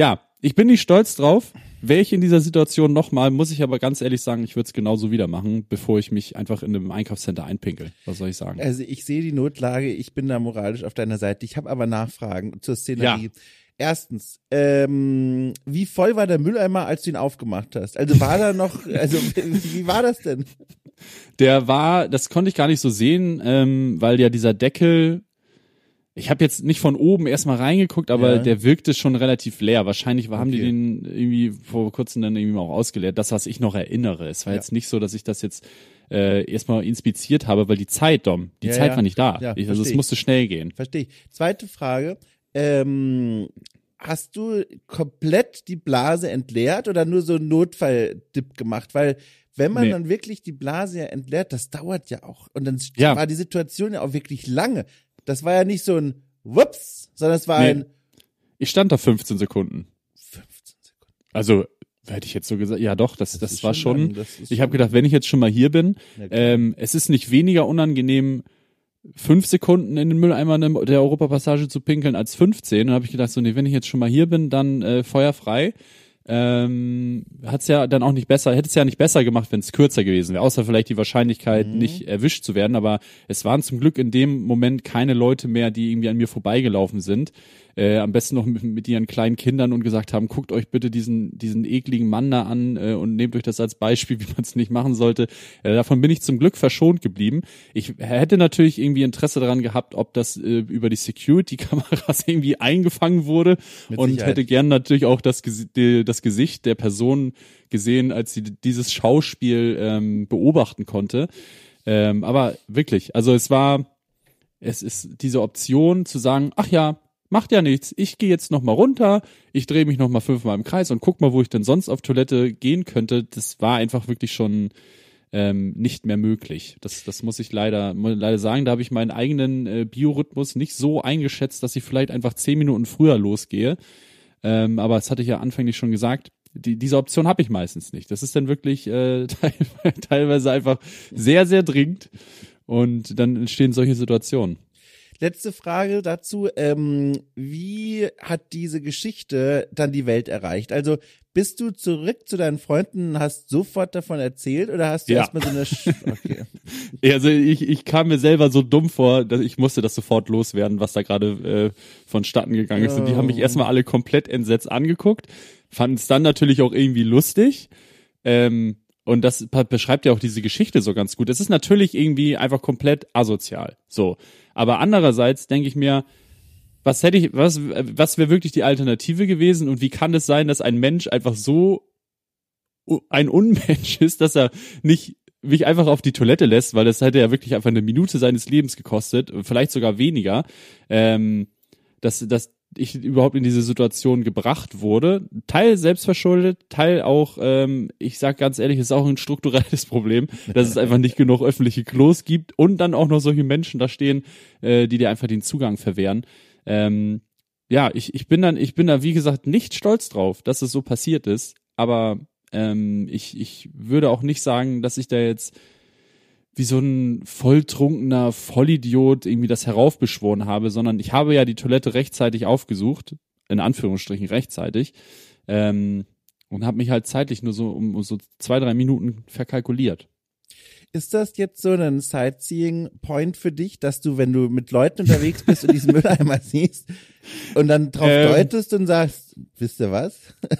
S1: ich bin nicht stolz drauf. Wäre ich in dieser Situation nochmal, muss ich aber ganz ehrlich sagen, ich würde es genauso wieder machen, bevor ich mich einfach in einem Einkaufscenter einpinkel. Was soll ich sagen?
S2: Also ich sehe die Notlage, ich bin da moralisch auf deiner Seite. Ich habe aber Nachfragen zur Szenerie. Ja. Erstens, ähm, wie voll war der Mülleimer, als du ihn aufgemacht hast? Also war da noch, also wie war das denn?
S1: Der war, das konnte ich gar nicht so sehen, ähm, weil ja dieser Deckel, ich habe jetzt nicht von oben erstmal reingeguckt, aber ja. der wirkte schon relativ leer. Wahrscheinlich haben okay. die den irgendwie vor kurzem dann irgendwie auch ausgeleert. Das, was ich noch erinnere. Es war ja. jetzt nicht so, dass ich das jetzt äh, erstmal inspiziert habe, weil die Zeit, Dom, die ja, Zeit ja. war nicht da. Ja, ich, also es musste schnell gehen.
S2: Verstehe ich. Zweite Frage. Ähm, hast du komplett die Blase entleert oder nur so einen Notfall-Dip gemacht? Weil wenn man nee. dann wirklich die Blase ja entleert, das dauert ja auch. Und dann ja. war die Situation ja auch wirklich lange. Das war ja nicht so ein Wups, sondern es war nee. ein...
S1: Ich stand da fünfzehn Sekunden.
S2: fünfzehn Sekunden.
S1: Also, hätte ich jetzt so gesagt, ja doch, das, das, das war schon... schon das ich habe gedacht, wenn ich jetzt schon mal hier bin, ja, ähm, es ist nicht weniger unangenehm, fünf Sekunden in den Mülleimer der Europapassage zu pinkeln als fünfzehn. Und dann habe ich gedacht, so nee, wenn ich jetzt schon mal hier bin, dann äh, feuerfrei. Ähm, hat's ja dann auch nicht besser, hätte es ja nicht besser gemacht, wenn es kürzer gewesen wäre, außer vielleicht die Wahrscheinlichkeit, mhm. nicht erwischt zu werden, aber es waren zum Glück in dem Moment keine Leute mehr, die irgendwie an mir vorbeigelaufen sind, äh, am besten noch mit, mit ihren kleinen Kindern und gesagt haben, guckt euch bitte diesen diesen ekligen Mann da an äh, und nehmt euch das als Beispiel, wie man es nicht machen sollte. Äh, davon bin ich zum Glück verschont geblieben. Ich hätte natürlich irgendwie Interesse daran gehabt, ob das äh, über die Security-Kameras irgendwie eingefangen wurde mit und Sicherheit. Hätte gern natürlich auch das, die, das Gesicht der Person gesehen, als sie dieses Schauspiel ähm, beobachten konnte. Ähm, aber wirklich, also es war, es ist diese Option zu sagen, ach ja, macht ja nichts, ich gehe jetzt nochmal runter, ich drehe mich nochmal fünfmal im Kreis und guck mal, wo ich denn sonst auf Toilette gehen könnte. Das war einfach wirklich schon ähm, nicht mehr möglich. Das, das muss ich leider, leider sagen. Da habe ich meinen eigenen äh, Biorhythmus nicht so eingeschätzt, dass ich vielleicht einfach zehn Minuten früher losgehe. Ähm, aber das hatte ich ja anfänglich schon gesagt. Die, diese Option habe ich meistens nicht. Das ist dann wirklich äh, teilweise einfach sehr, sehr dringend und dann entstehen solche Situationen.
S2: Letzte Frage dazu, ähm, wie hat diese Geschichte dann die Welt erreicht? Also bist du zurück zu deinen Freunden, hast sofort davon erzählt oder hast du ja. erstmal so eine... Sch- okay.
S1: Also ich, ich kam mir selber so dumm vor, dass ich musste das sofort loswerden, was da gerade äh, vonstatten gegangen ist. Oh. Und die haben mich erstmal alle komplett entsetzt angeguckt, fanden es dann natürlich auch irgendwie lustig. Ähm, und das beschreibt ja auch diese Geschichte so ganz gut. Es ist natürlich irgendwie einfach komplett asozial. So. Aber andererseits denke ich mir, was hätte ich, was, was wäre wirklich die Alternative gewesen und wie kann es sein, dass ein Mensch einfach so ein Unmensch ist, dass er nicht mich einfach auf die Toilette lässt, weil das hätte ja wirklich einfach eine Minute seines Lebens gekostet, vielleicht sogar weniger, ähm, dass, dass ich überhaupt in diese Situation gebracht wurde. Teil selbstverschuldet, Teil auch, ähm, ich sag ganz ehrlich, ist auch ein strukturelles Problem, dass es einfach nicht genug öffentliche Klos gibt und dann auch noch solche Menschen da stehen, äh, die dir einfach den Zugang verwehren. Ähm, ja, ich, ich bin dann, ich bin da wie gesagt nicht stolz drauf, dass es so passiert ist, aber ähm, ich, ich würde auch nicht sagen, dass ich da jetzt wie so ein volltrunkener Vollidiot irgendwie das heraufbeschworen habe, sondern ich habe ja die Toilette rechtzeitig aufgesucht, in Anführungsstrichen rechtzeitig, ähm, und habe mich halt zeitlich nur so um, um so zwei, drei Minuten verkalkuliert.
S2: Ist das jetzt so ein Sightseeing-Point für dich, dass du, wenn du mit Leuten unterwegs bist und diesen Mülleimer siehst und dann drauf ähm, deutest und sagst, wisst ihr was?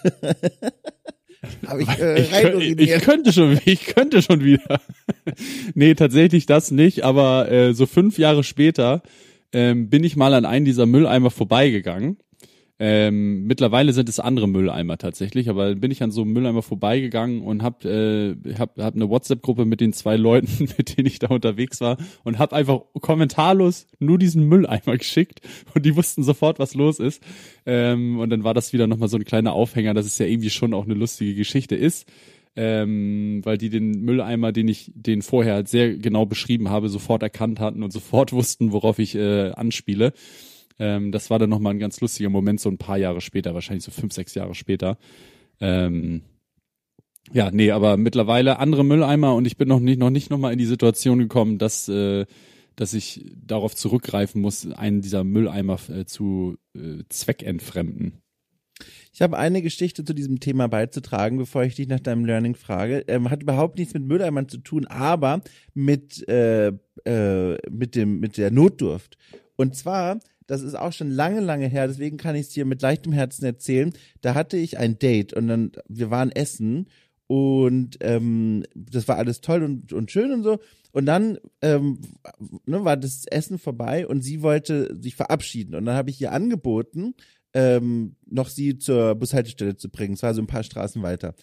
S2: Hab ich, äh,
S1: ich, könnt, ich könnte schon, ich könnte schon wieder. Nee, tatsächlich das nicht, aber äh, so fünf Jahre später ähm, bin ich mal an einen dieser Mülleimer vorbeigegangen. Ähm, mittlerweile sind es andere Mülleimer tatsächlich, aber bin ich an so einem Mülleimer vorbeigegangen und hab, äh, hab, hab eine WhatsApp-Gruppe mit den zwei Leuten, mit denen ich da unterwegs war und hab einfach kommentarlos nur diesen Mülleimer geschickt und die wussten sofort, was los ist. Ähm, und dann war das wieder nochmal so ein kleiner Aufhänger, dass es ja irgendwie schon auch eine lustige Geschichte ist, ähm, weil die den Mülleimer, den ich den vorher halt sehr genau beschrieben habe, sofort erkannt hatten und sofort wussten, worauf ich äh, anspiele. Ähm, das war dann nochmal ein ganz lustiger Moment, so ein paar Jahre später, wahrscheinlich so fünf, sechs Jahre später. Ähm, ja, nee, aber mittlerweile andere Mülleimer und ich bin noch nicht noch nicht nochmal in die Situation gekommen, dass äh, dass ich darauf zurückgreifen muss, einen dieser Mülleimer äh, zu äh, zweckentfremden.
S2: Ich habe eine Geschichte zu diesem Thema beizutragen, bevor ich dich nach deinem Learning frage. Ähm, hat überhaupt nichts mit Mülleimern zu tun, aber mit äh, äh, mit dem mit der Notdurft. Und zwar, das ist auch schon lange, lange her, deswegen kann ich es dir mit leichtem Herzen erzählen. Da hatte ich ein Date und dann, wir waren essen und ähm, das war alles toll und, und schön und so. Und dann ähm, ne, war das Essen vorbei und sie wollte sich verabschieden. Und dann habe ich ihr angeboten, ähm, noch sie zur Bushaltestelle zu bringen. Es war so ein paar Straßen weiter.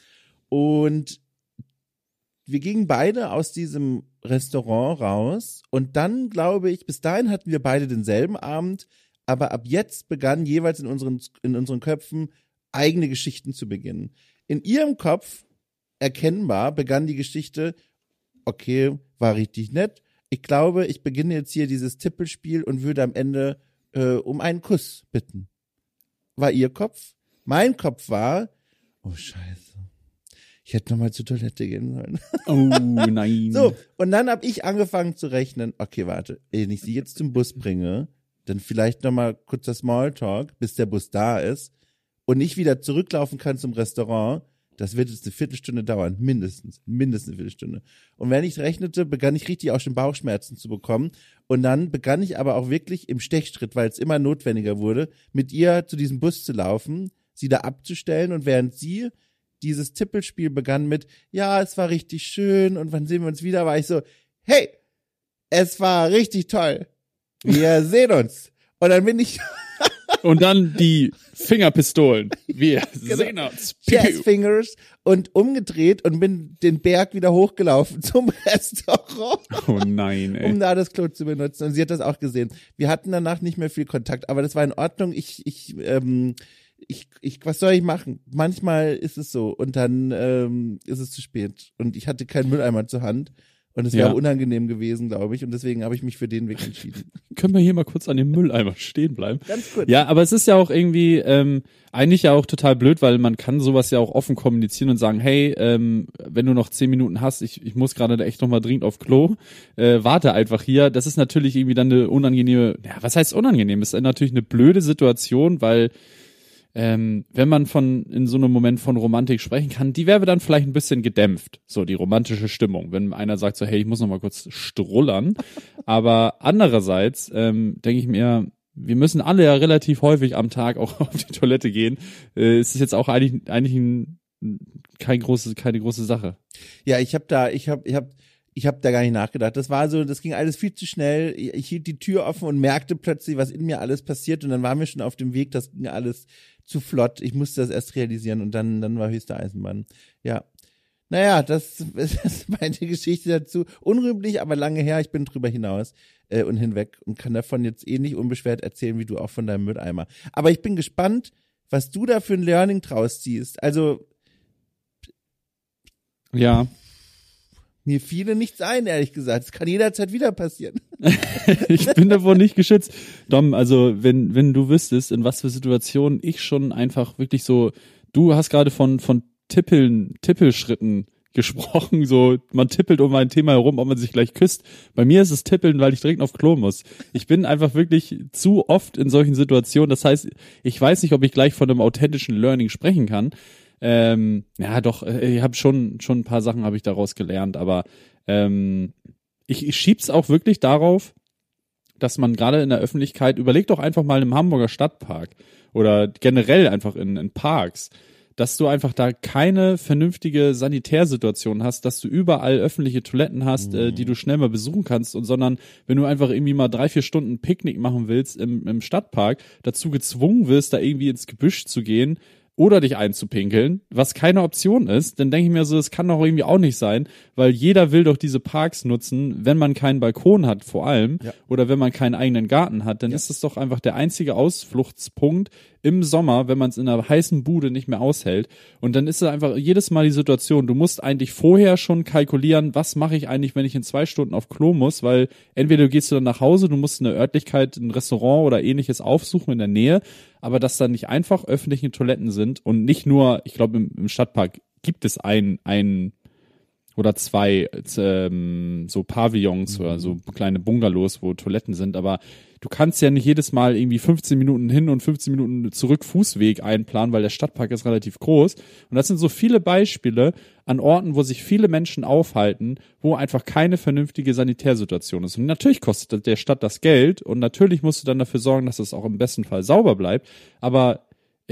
S2: Und wir gingen beide aus diesem Restaurant raus. Und dann, glaube ich, bis dahin hatten wir beide denselben Abend. Aber ab jetzt begannen jeweils in unseren, in unseren Köpfen eigene Geschichten zu beginnen. In ihrem Kopf, erkennbar, begann die Geschichte, okay, war richtig nett. Ich glaube, ich beginne jetzt hier dieses Tippelspiel und würde am Ende äh, um einen Kuss bitten. War ihr Kopf. Mein Kopf war, oh Scheiße, ich hätte noch mal zur Toilette gehen sollen.
S1: Oh nein.
S2: So, und dann habe ich angefangen zu rechnen, okay, warte, wenn ich sie jetzt zum Bus bringe, dann vielleicht noch mal kurzer Smalltalk, bis der Bus da ist und nicht wieder zurücklaufen kann zum Restaurant. Das wird jetzt eine Viertelstunde dauern, mindestens, mindestens eine Viertelstunde. Und wenn ich rechnete, begann ich richtig auch schon Bauchschmerzen zu bekommen. Und dann begann ich aber auch wirklich im Stechschritt, weil es immer notwendiger wurde, mit ihr zu diesem Bus zu laufen, sie da abzustellen. Und während sie dieses Tippelspiel begann mit, ja, es war richtig schön und wann sehen wir uns wieder, war ich so, hey, es war richtig toll. Wir sehen uns. Und dann bin ich...
S1: Und dann die Fingerpistolen. Wir
S2: genau.
S1: sehen uns.
S2: Jazz Fingers und umgedreht und bin den Berg wieder hochgelaufen zum Restaurant.
S1: Oh nein, ey.
S2: Um da das Klo zu benutzen. Und sie hat das auch gesehen. Wir hatten danach nicht mehr viel Kontakt, aber das war in Ordnung. Ich, ich, ähm, ich, ich, was soll ich machen? Manchmal ist es so und dann ähm, ist es zu spät. Und ich hatte keinen Mülleimer zur Hand. Und es wäre
S1: Ja.
S2: unangenehm gewesen, glaube ich. Und deswegen habe ich mich für den Weg entschieden.
S1: Können wir hier mal kurz an dem Mülleimer stehen bleiben?
S2: Ganz kurz.
S1: Ja, aber es ist ja auch irgendwie ähm, eigentlich ja auch total blöd, weil man kann sowas ja auch offen kommunizieren und sagen, hey, ähm, wenn du noch zehn Minuten hast, ich, ich muss gerade echt noch mal dringend auf Klo, äh, warte einfach hier. Das ist natürlich irgendwie dann eine unangenehme, ja, was heißt unangenehm? Das ist natürlich eine blöde Situation, weil ähm, wenn man von in so einem Moment von Romantik sprechen kann, die wäre dann vielleicht ein bisschen gedämpft, so die romantische Stimmung, wenn einer sagt so, hey, ich muss noch mal kurz strullern. Aber andererseits ähm, denke ich mir, wir müssen alle ja relativ häufig am Tag auch auf die Toilette gehen. Äh, es ist jetzt auch eigentlich eigentlich ein, kein große, keine große Sache.
S2: Ja, ich habe da, ich habe, ich habe, ich habe da gar nicht nachgedacht. Das war so, das ging alles viel zu schnell. Ich hielt die Tür offen und merkte plötzlich, was in mir alles passiert und dann waren wir schon auf dem Weg. Das ging alles zu flott. Ich musste das erst realisieren und dann, dann war höchste Eisenbahn. Ja. Naja, das ist meine Geschichte dazu. Unrühmlich, aber lange her. Ich bin drüber hinaus äh, und hinweg und kann davon jetzt eh nicht unbeschwert erzählen, wie du auch von deinem Mülleimer. Aber ich bin gespannt, was du da für ein Learning draus ziehst. Also,
S1: Ja.
S2: mir fiele nichts ein, ehrlich gesagt. Es kann jederzeit wieder passieren.
S1: Ich bin davor nicht geschützt. Dom, also wenn wenn du wüsstest, in was für Situationen ich schon einfach wirklich so, du hast gerade von von Tippeln, Tippelschritten gesprochen, so man tippelt um ein Thema herum, ob man sich gleich küsst. Bei mir ist es Tippeln, weil ich direkt auf Klo muss. Ich bin einfach wirklich zu oft in solchen Situationen. Das heißt, ich weiß nicht, ob ich gleich von einem authentischen Learning sprechen kann. Ähm, ja, doch, ich habe schon schon ein paar Sachen habe ich daraus gelernt, aber ähm, ich, ich schieb's auch wirklich darauf, dass man gerade in der Öffentlichkeit, überlegt doch einfach mal im Hamburger Stadtpark oder generell einfach in, in Parks, dass du einfach da keine vernünftige Sanitärsituation hast, dass du überall öffentliche Toiletten hast, mhm. äh, die du schnell mal besuchen kannst und sondern wenn du einfach irgendwie mal drei, vier Stunden Picknick machen willst im, im Stadtpark, dazu gezwungen wirst, da irgendwie ins Gebüsch zu gehen oder dich einzupinkeln, was keine Option ist, dann denke ich mir so, das kann doch irgendwie auch nicht sein, weil jeder will doch diese Parks nutzen, wenn man keinen Balkon hat vor allem
S2: ja.
S1: oder wenn man keinen eigenen Garten hat, dann ja. ist es doch einfach der einzige Ausfluchtspunkt im Sommer, wenn man es in einer heißen Bude nicht mehr aushält und dann ist es einfach jedes Mal die Situation, du musst eigentlich vorher schon kalkulieren, was mache ich eigentlich, wenn ich in zwei Stunden auf Klo muss, weil entweder du gehst du dann nach Hause, du musst eine Örtlichkeit, ein Restaurant oder ähnliches aufsuchen in der Nähe, aber dass da nicht einfach öffentliche Toiletten sind und nicht nur, ich glaube im, im Stadtpark gibt es ein, ein oder zwei ähm, so Pavillons mhm. oder so kleine Bungalows, wo Toiletten sind, aber du kannst ja nicht jedes Mal irgendwie fünfzehn Minuten hin und fünfzehn Minuten zurück Fußweg einplanen, weil der Stadtpark ist relativ groß. Und das sind so viele Beispiele an Orten, wo sich viele Menschen aufhalten, wo einfach keine vernünftige Sanitärsituation ist. Und natürlich kostet der Stadt das Geld und natürlich musst du dann dafür sorgen, dass es auch im besten Fall sauber bleibt. Aber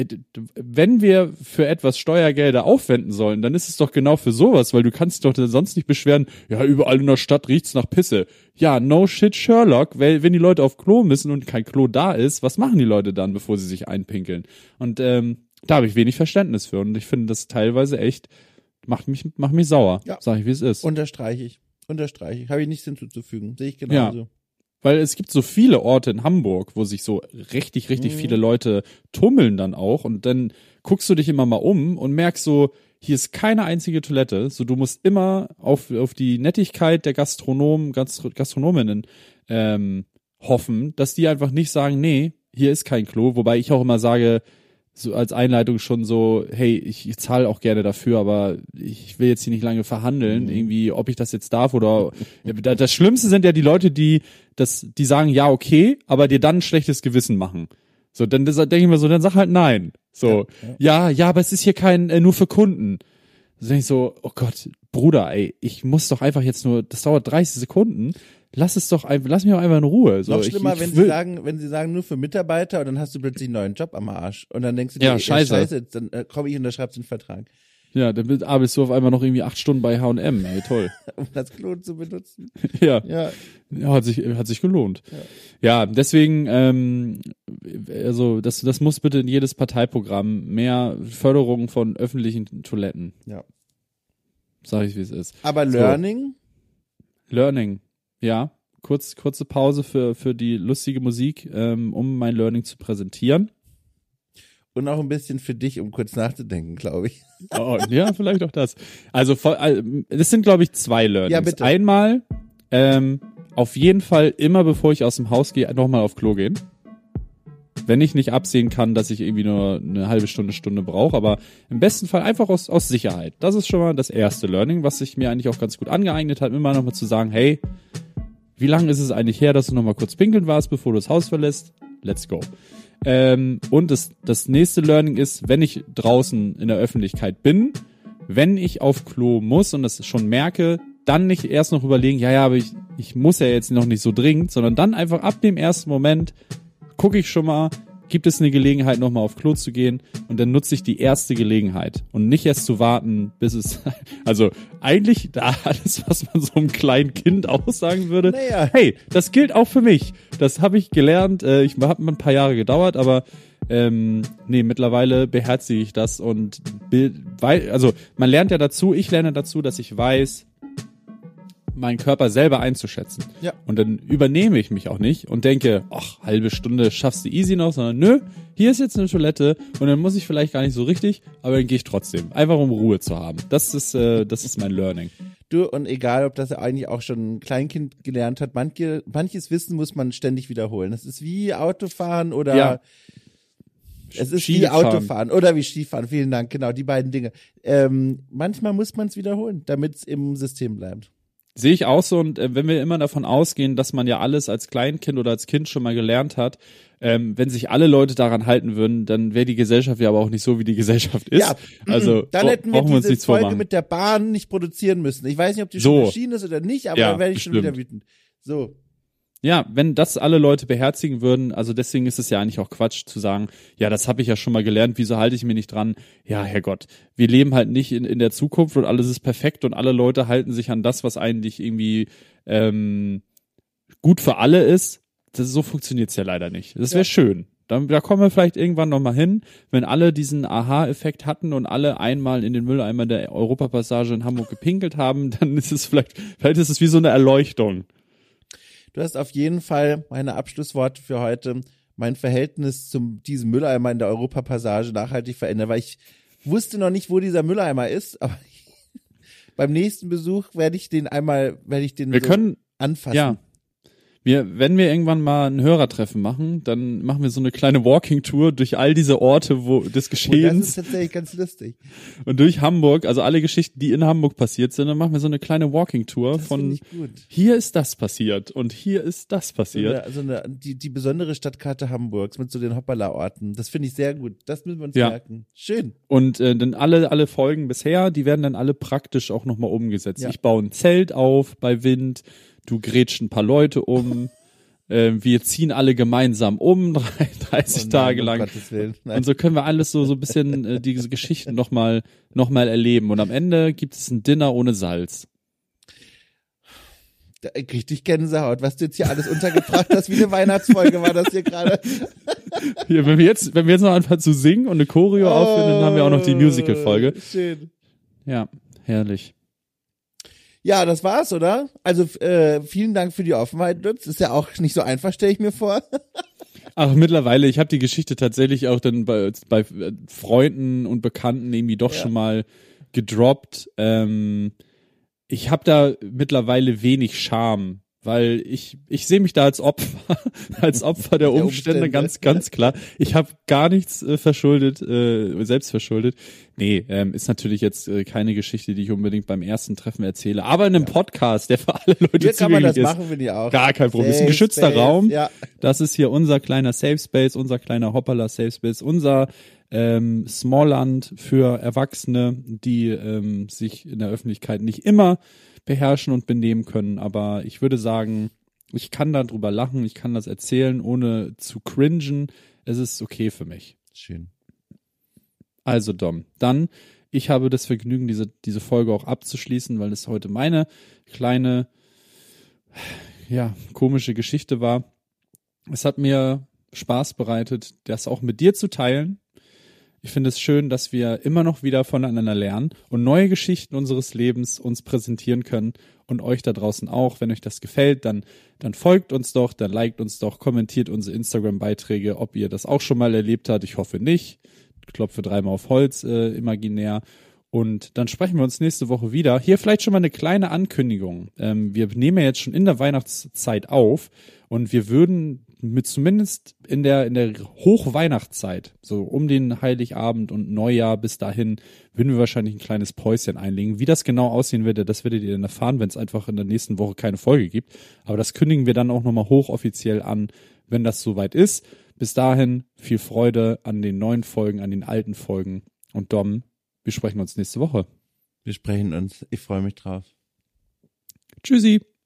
S1: wenn wir für etwas Steuergelder aufwenden sollen, dann ist es doch genau für sowas, weil du kannst doch sonst nicht beschweren, ja, überall in der Stadt riecht's nach Pisse. Ja, no shit Sherlock, weil wenn die Leute auf Klo müssen und kein Klo da ist, was machen die Leute dann, bevor sie sich einpinkeln? Und ähm, da habe ich wenig Verständnis für und ich finde das teilweise echt, macht mich, macht mich sauer, ja. Sag ich, wie es ist.
S2: Unterstreiche ich, unterstreiche ich, habe ich nichts hinzuzufügen, sehe ich genauso.
S1: Ja. Weil es gibt so viele Orte in Hamburg, wo sich so richtig, richtig mhm. viele Leute tummeln dann auch und dann guckst du dich immer mal um und merkst so, hier ist keine einzige Toilette, so du musst immer auf, auf die Nettigkeit der Gastronomen, Gastro- Gastronominnen ähm, hoffen, dass die einfach nicht sagen, nee, hier ist kein Klo, wobei ich auch immer sage, so als Einleitung schon so, hey, ich, ich zahle auch gerne dafür, aber ich will jetzt hier nicht lange verhandeln, mhm. irgendwie, ob ich das jetzt darf oder das Schlimmste sind ja die Leute, die das, die sagen, ja, okay, aber dir dann ein schlechtes Gewissen machen. So, dann denke ich mir so, dann sag halt nein. So, ja, ja, ja, aber es ist hier kein, äh, nur für Kunden. So denke ich so, oh Gott, Bruder, ey, ich muss doch einfach jetzt nur, das dauert dreißig Sekunden. Lass es doch einfach, lass mich doch einfach in Ruhe. So,
S2: Noch schlimmer,
S1: ich, ich
S2: wenn sie sagen, wenn sie sagen, nur für Mitarbeiter und dann hast du plötzlich einen neuen Job am Arsch. Und dann denkst du dir,
S1: ja,
S2: ey,
S1: scheiße.
S2: scheiße, dann äh, komme ich und unterschreibst den Vertrag.
S1: Ja, dann arbeitest du auf einmal noch irgendwie acht Stunden bei H und M. Ey, toll.
S2: Um das Klo zu benutzen.
S1: ja.
S2: ja.
S1: Ja, hat sich, hat sich gelohnt. Ja, ja deswegen, ähm, also, das, das muss bitte in jedes Parteiprogramm mehr Förderung von öffentlichen Toiletten.
S2: Ja.
S1: Sag ich, wie es ist.
S2: Aber Learning?
S1: So. Learning. Ja. Kurz, kurze Pause für, für die lustige Musik, ähm, um mein Learning zu präsentieren.
S2: Und auch ein bisschen für dich, um kurz nachzudenken, glaube ich.
S1: Oh, ja, vielleicht auch das. Also, das sind, glaube ich, zwei Learnings.
S2: Ja, bitte.
S1: Einmal, ähm, auf jeden Fall immer, bevor ich aus dem Haus gehe, nochmal auf Klo gehen. Wenn ich nicht absehen kann, dass ich irgendwie nur eine halbe Stunde, Stunde brauche, aber im besten Fall einfach aus, aus Sicherheit. Das ist schon mal das erste Learning, was sich mir eigentlich auch ganz gut angeeignet hat, immer nochmal zu sagen, hey, wie lange ist es eigentlich her, dass du nochmal kurz pinkeln warst, bevor du das Haus verlässt? Let's go. Ähm, und das, das nächste Learning ist, wenn ich draußen in der Öffentlichkeit bin, wenn ich auf Klo muss und das schon merke, dann nicht erst noch überlegen, ja, ja, aber ich, ich muss ja jetzt noch nicht so dringend, sondern dann einfach ab dem ersten Moment gucke ich schon mal, gibt es eine Gelegenheit, nochmal auf Klo zu gehen und dann nutze ich die erste Gelegenheit und nicht erst zu warten, bis es, also eigentlich da alles, was man so einem kleinen Kind aussagen würde,
S2: naja.
S1: Hey, das gilt auch für mich. Das habe ich gelernt, äh, ich habe ein paar Jahre gedauert, aber ähm, nee, mittlerweile beherzige ich das und weil, also man lernt ja dazu, ich lerne dazu, dass ich weiß, meinen Körper selber einzuschätzen.
S2: Ja.
S1: Und dann übernehme ich mich auch nicht und denke, ach, halbe Stunde schaffst du easy noch, sondern nö, hier ist jetzt eine Toilette und dann muss ich vielleicht gar nicht so richtig, aber dann gehe ich trotzdem. Einfach um Ruhe zu haben. Das ist, äh, das ist mein Learning.
S2: Du, und egal, ob das eigentlich auch schon ein Kleinkind gelernt hat, manche, manches Wissen muss man ständig wiederholen. Das ist wie Autofahren oder
S1: ja.
S2: Es ist
S1: Skifahren.
S2: wie Autofahren oder wie Skifahren. Vielen Dank, genau, die beiden Dinge. Ähm, manchmal muss man es wiederholen, damit es im System bleibt.
S1: Sehe ich auch so, und äh, wenn wir immer davon ausgehen, dass man ja alles als Kleinkind oder als Kind schon mal gelernt hat, ähm, wenn sich alle Leute daran halten würden, dann wäre die Gesellschaft ja aber auch nicht so, wie die Gesellschaft ist.
S2: Ja,
S1: also
S2: dann hätten wir
S1: brauchen wir uns
S2: diese
S1: nichts
S2: Folge
S1: vormachen.
S2: mit der Bahn nicht produzieren müssen. Ich weiß nicht, ob die
S1: So.
S2: schon erschienen ist oder nicht, aber
S1: Ja,
S2: da werde ich schon
S1: bestimmt.
S2: wieder wütend. So.
S1: Ja, wenn das alle Leute beherzigen würden, also deswegen ist es ja eigentlich auch Quatsch zu sagen, ja, das habe ich ja schon mal gelernt, wieso halte ich mir nicht dran? Ja, Herrgott, wir leben halt nicht in, in der Zukunft und alles ist perfekt und alle Leute halten sich an das, was eigentlich irgendwie ähm, gut für alle ist. Das, so funktioniert's ja leider nicht. Das wäre ja schön. Da, da kommen wir vielleicht irgendwann nochmal hin, wenn alle diesen Aha-Effekt hatten und alle einmal in den Mülleimer der Europapassage in Hamburg gepinkelt haben, dann ist es vielleicht, vielleicht ist es wie so eine Erleuchtung.
S2: Du hast auf jeden Fall meine Abschlussworte für heute, mein Verhältnis zum diesem Mülleimer in der Europapassage nachhaltig verändert, weil ich wusste noch nicht, wo dieser Mülleimer ist, aber ich, beim nächsten Besuch werde ich den einmal, werde ich den
S1: wir
S2: so
S1: können,
S2: anfassen.
S1: Ja. Wir, wenn wir irgendwann mal ein Hörertreffen machen, dann machen wir so eine kleine Walking-Tour durch all diese Orte wo des Geschehens.
S2: Und das ist tatsächlich ganz lustig.
S1: Und durch Hamburg, also alle Geschichten, die in Hamburg passiert sind, dann machen wir so eine kleine Walking-Tour
S2: Das
S1: von
S2: finde ich gut.
S1: hier ist das passiert und hier ist das
S2: So
S1: passiert.
S2: eine, also eine, die, die besondere Stadtkarte Hamburgs mit so den Hoppala-Orten. Das finde ich sehr gut. Das müssen wir uns
S1: Ja.
S2: merken. Schön.
S1: Und äh, dann alle alle Folgen bisher, die werden dann alle praktisch auch nochmal umgesetzt.
S2: Ja.
S1: Ich baue ein Zelt auf bei Wind, du grätsch ein paar Leute um, äh, wir ziehen alle gemeinsam um, dreißig
S2: Oh nein,
S1: Tage
S2: um
S1: lang.
S2: Gottes Willen. Nein.
S1: Und so können wir alles so so ein bisschen äh, diese Geschichten nochmal noch mal erleben. Und am Ende gibt es ein Dinner ohne Salz.
S2: Da krieg ich Gänsehaut, was du jetzt hier alles untergebracht hast, wie eine Weihnachtsfolge war das hier gerade.
S1: Hier, wenn wir jetzt, wenn wir jetzt noch anfangen zu singen und eine Choreo aufführen, dann haben wir auch noch die Musical-Folge.
S2: Schön.
S1: Ja, herrlich.
S2: Ja, das war's, oder? Also äh, vielen Dank für die Offenheit, Lutz. Ist ja auch nicht so einfach, stelle ich mir vor.
S1: Ach, mittlerweile, ich habe die Geschichte tatsächlich auch dann bei, bei Freunden und Bekannten irgendwie doch
S2: Ja.
S1: schon mal gedroppt. Ähm, ich habe da mittlerweile wenig Scham, weil ich ich sehe mich da als Opfer, als Opfer der,
S2: Der
S1: Umstände,
S2: Umstände.
S1: ganz ganz klar. Ich habe gar nichts äh, verschuldet, äh, selbst verschuldet. Nee, ähm, ist natürlich jetzt äh, keine Geschichte, die ich unbedingt beim ersten Treffen erzähle, aber in einem Podcast, der für alle Leute
S2: Hier kann man das
S1: zugänglich ist.
S2: machen, finde ich auch.
S1: Gar kein Problem. Ist ein
S2: Safe
S1: geschützter
S2: Space,
S1: Raum.
S2: Ja.
S1: Das ist hier unser kleiner Safe Space, unser kleiner Hoppala Safe Space, unser ähm, Smallland für Erwachsene, die ähm, sich in der Öffentlichkeit nicht immer beherrschen und benehmen können. Aber ich würde sagen, ich kann da drüber lachen, ich kann das erzählen, ohne zu cringen. Es ist okay für mich.
S2: Schön.
S1: Also Dom, dann, ich habe das Vergnügen, diese, diese Folge auch abzuschließen, weil es heute meine kleine, ja, komische Geschichte war. Es hat mir Spaß bereitet, das auch mit dir zu teilen. Ich finde es schön, dass wir immer noch wieder voneinander lernen und neue Geschichten unseres Lebens uns präsentieren können und euch da draußen auch. Wenn euch das gefällt, dann, dann folgt uns doch, dann liked uns doch, kommentiert unsere Instagram-Beiträge, ob ihr das auch schon mal erlebt habt. Ich hoffe nicht. Ich klopfe dreimal auf Holz, äh, imaginär. Und dann sprechen wir uns nächste Woche wieder. Hier vielleicht schon mal eine kleine Ankündigung. Ähm, wir nehmen ja jetzt schon in der Weihnachtszeit auf und wir würden mit zumindest in der in der Hochweihnachtszeit, so um den Heiligabend und Neujahr bis dahin, würden wir wahrscheinlich ein kleines Päuschen einlegen. Wie das genau aussehen wird, das werdet ihr dann erfahren, wenn es einfach in der nächsten Woche keine Folge gibt. Aber das kündigen wir dann auch nochmal hochoffiziell an, wenn das soweit ist. Bis dahin viel Freude an den neuen Folgen, an den alten Folgen. Und Dom, wir sprechen uns nächste Woche.
S2: Wir sprechen uns. Ich freue mich drauf.
S1: Tschüssi.